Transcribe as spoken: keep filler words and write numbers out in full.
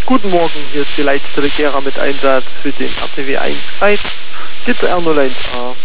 Guten Morgen, hier ist die Leitstelle Gera mit Einsatz für den R T W eins Reit, G T R null eins A.